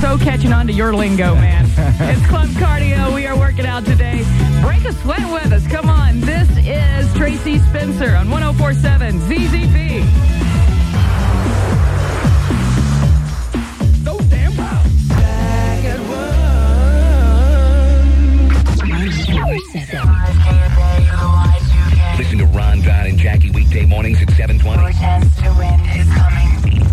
so catching on to your lingo, man. It's Club Cardio. We are working out today. Break a sweat with us. Come on. This is Tracy Spencer on 104.7 ZZP. So damn proud. Back at work. Listen to Ron, John, and Jackie weekday mornings at 7:20. Your chance to win is coming.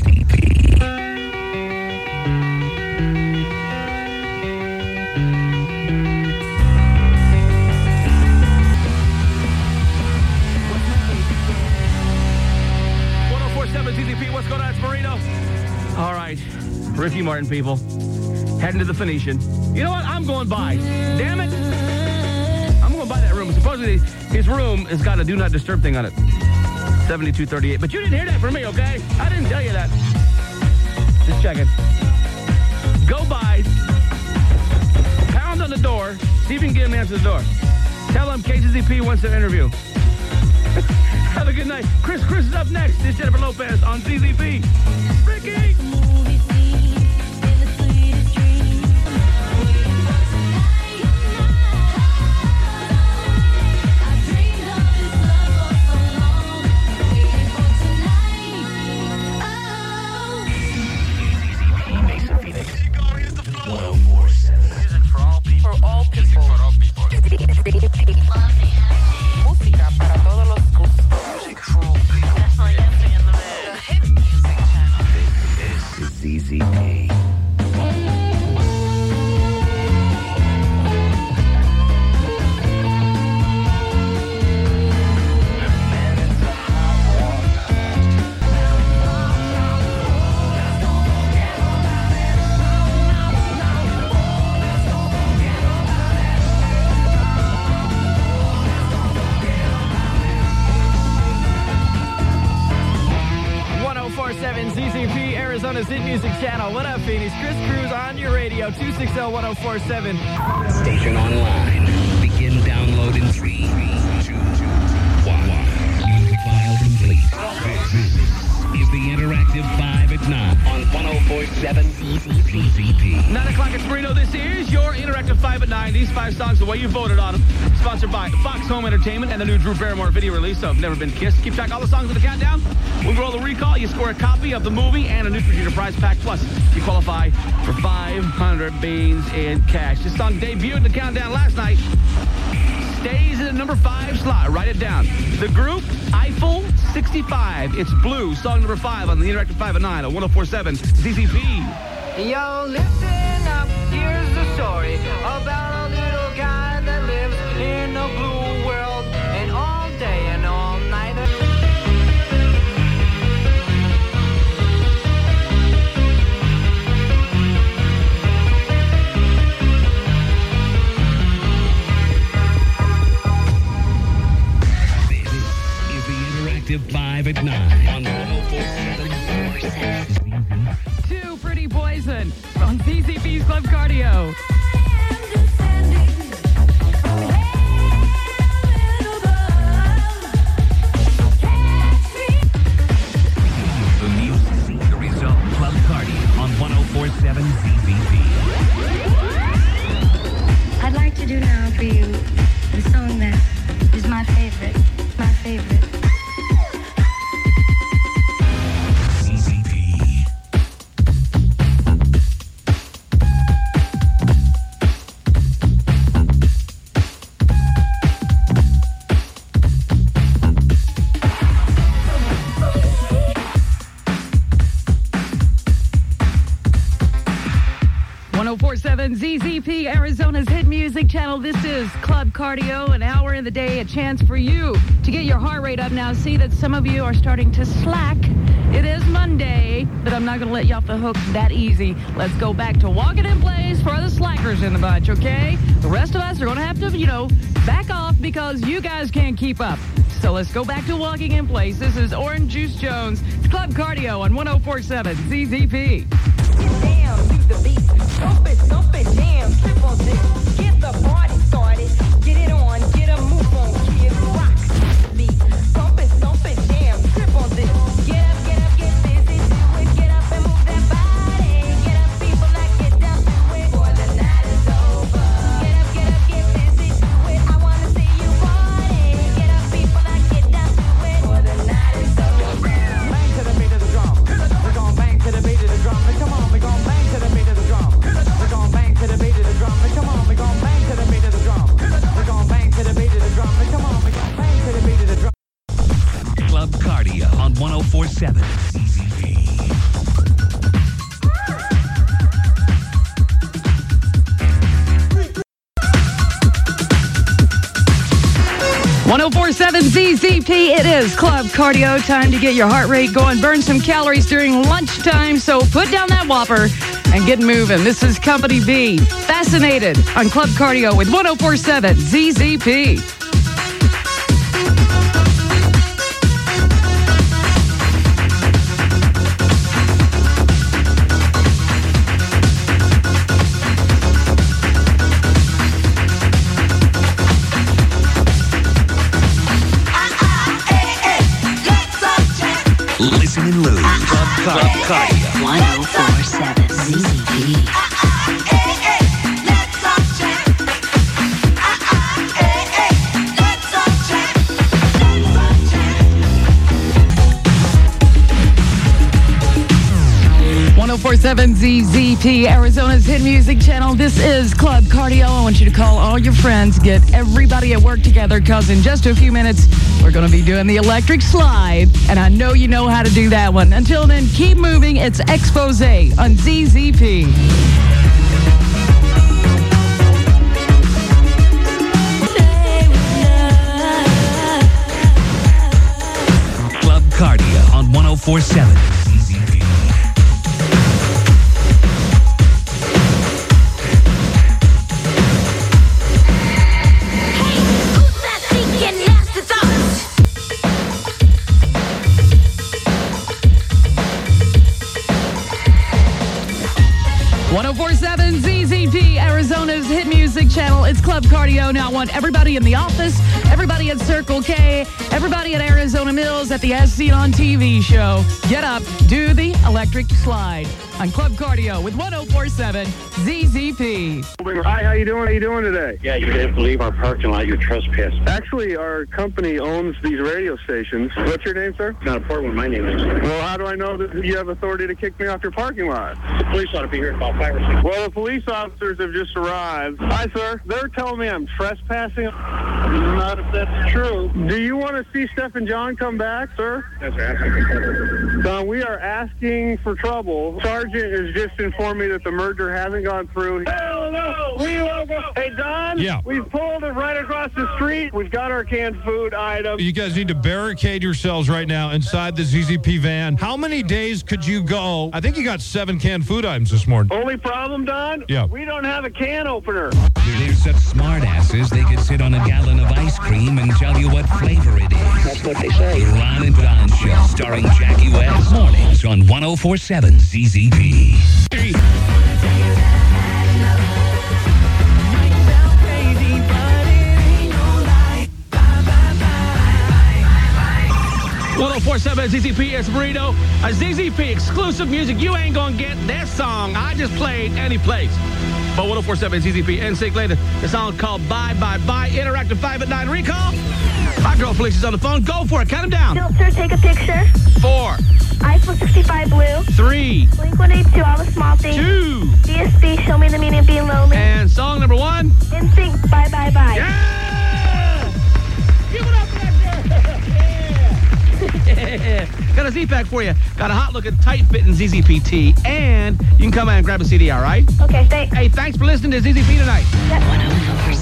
ZZP, what's going on? It's Marino. All right, Ricky Martin, people, heading to the Phoenician. You know what? I'm going by. Damn it. I'm going by that room. Supposedly, his room has got a do not disturb thing on it. 7238. But you didn't hear that from me, okay? I didn't tell you that. Just checking. Go by, pound on the door, see if you can get him to answer the door. Tell him KZZP wants an interview. Have a good night. Chris is up next. It's Jennifer Lopez on ZZP. Ricky! ZZP, Arizona's hit music channel. What up, Phoenix? Chris Cruz on your radio, 260-1047. Station online. Begin download in 3, 2, 1. Music file complete. This is the Interactive 5 at 9 on 104.7 ZZP. 9 o'clock at Marino. This is your Interactive 5 at 9. These 5 songs, the way you voted on them. Sponsored by Fox Home Entertainment and the new Drew Barrymore video release of Never Been Kissed. Keep track of all the songs in the countdown. When we roll the recall, you score a copy of the movie and a Neutrogena prize pack. Plus, you qualify for 500 beans in cash. This song debuted in the countdown last night. Stays in the number 5 slot. Write it down. The group, Eiffel 65. It's Blue, song number 5 on the Interactive 5 at 9 on 104.7 ZZP. Yo, listen up. Here's the story about a little guy that lives in a blue world, and all day and all night. This is the Interactive 5 at 9 on 104.7. Two Pretty Poison on ZZP's Club Cardio. The music, the result, Club Cardio on 104.7 ZZP. I'd like to do now for you the song that is my favorite. ZZP. ZZP, Arizona's hit music channel. This is Club Cardio, an hour in the day, a chance for you to get your heart rate up. Now, see that some of you are starting to slack. It is Monday, but I'm not going to let you off the hook that easy. Let's go back to walking in place for the slackers in the bunch, okay? The rest of us are going to have to, back off because you guys can't keep up. So let's go back to walking in place. This is Orange Juice Jones. It's Club Cardio on 104.7 ZZP. Down to the beat. Thump it, jam, trip on this. Get the party started. Get it on, get a move on, kid. Rock the beat. Thump it, jam, trip on this. Get up, get busy, do it. Get up and move that body. Get up, people, like it down. 1047 ZZP. It is Club Cardio. Time to get your heart rate going. Burn some calories during lunchtime. So put down that Whopper and get moving. This is Company B. Fascinated on Club Cardio with 1047 ZZP. Listen and lose. Club Cardio. 1047 ZZP. 1047 ZZP, Arizona's hit music channel. This is Club Cardio. I want you to call all your friends, get everybody at work together, because in just a few minutes, we're going to be doing the electric slide. And I know you know how to do that one. Until then, keep moving. It's Expose on ZZP. Club Cardio on 1047 ZZP. Who's that thinking nasty thoughts? 1047 ZZP, Arizona's hit music channel. It's Club Cardio. Now I want everybody in the office, everybody at Circle K, everybody at Arizona Mills at the As Seen on TV show. Get up, do the electric slide on Club Cardio with 1047 ZZP. Hi, how you doing? How you doing today? Yeah, you didn't believe our parking lot. You're trespassing. Actually, our company owns these radio stations. What's your name, sir? It's not important what my name is. Well, how do I know that you have authority to kick me off your parking lot? The police ought to be here in about 5 or 6. Well, the police officers have just arrived. Hi, sir. They're telling me I'm trespassing. Not if that's true. Do you want to see Steph and John come back, sir? That's right. Son, we are asking for trouble. Sergeant has just informed me that the merger hasn't gone through. Hell no! We won't go. Hey, Don? Yeah. We've pulled it right across the street. We've got our canned food item. You guys need to barricade yourselves right now inside the ZZP van. How many days could you go? I think you got 7 canned food items this morning. Only problem, Don? Yeah. We don't have a can opener. They're such smart asses, they could sit on a gallon of ice cream and tell you what flavor it is. That's what they say. The Ron and Don Show, starring Jackie West. Mornings on 1047 ZZP. .1047 ZZP, it's Burrito. A ZZP exclusive music. You ain't gonna get that song I just played any place. But 1047 ZZP, NSYNC later. The song called Bye Bye Bye. Interactive 5 at 9 recall. My girl Felicia's on the phone. Go for it. Count them down. Filter, take a picture. 4, iPhone 65 blue. 3, Blink-182, all the small things. 2, DSP, show me the meaning of being lonely. and song number 1. NSYNC, bye bye bye. Yeah! Give it up for that girl. Yeah. Got a Z-Pack for you. Got a hot-looking, tight-fitting ZZPT. And you can come out and grab a CD, all right? Okay, thanks. Hey, thanks for listening to ZZP tonight. Yep. 1047